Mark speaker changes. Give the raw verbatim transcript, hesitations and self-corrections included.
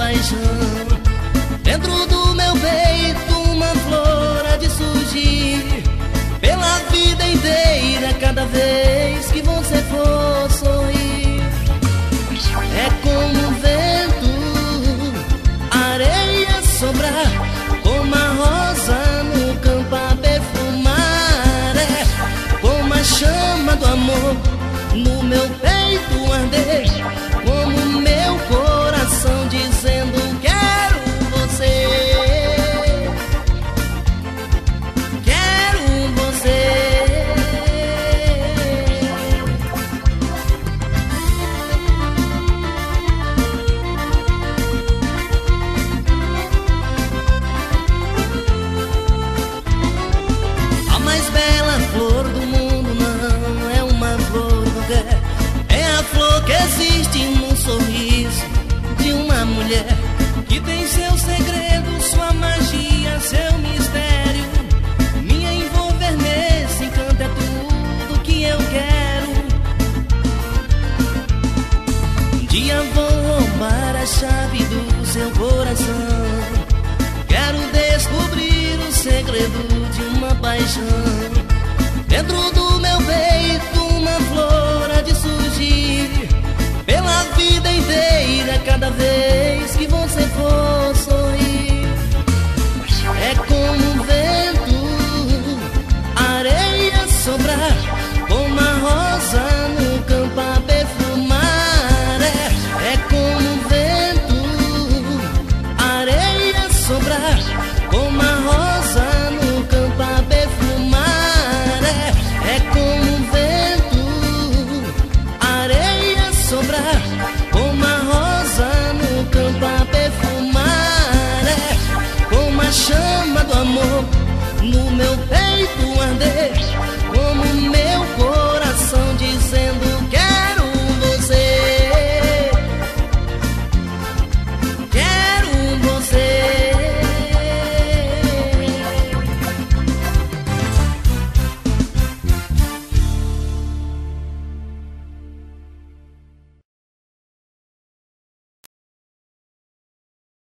Speaker 1: paixão. Dentro do meu peito uma flor há de surgir, pela vida inteira, cada vez que você for sorrir. É como um vento, areia sobrar, como a rosa no campo a perfumar. É como a chama do amor no meu peito arder, como meu coração dizendo quero você, quero você. A mais bela flor do mundo não é uma flor qualquer, é a flor que existe no sorriso de uma mulher, que tem seu segredo, sua magia, seu mistério. Minha envolver nesse encanto é tudo que eu quero. Um dia vou roubar a chave do seu coração, quero descobrir o segredo de uma paixão. Dentro do meu peito uma flor há de surgir,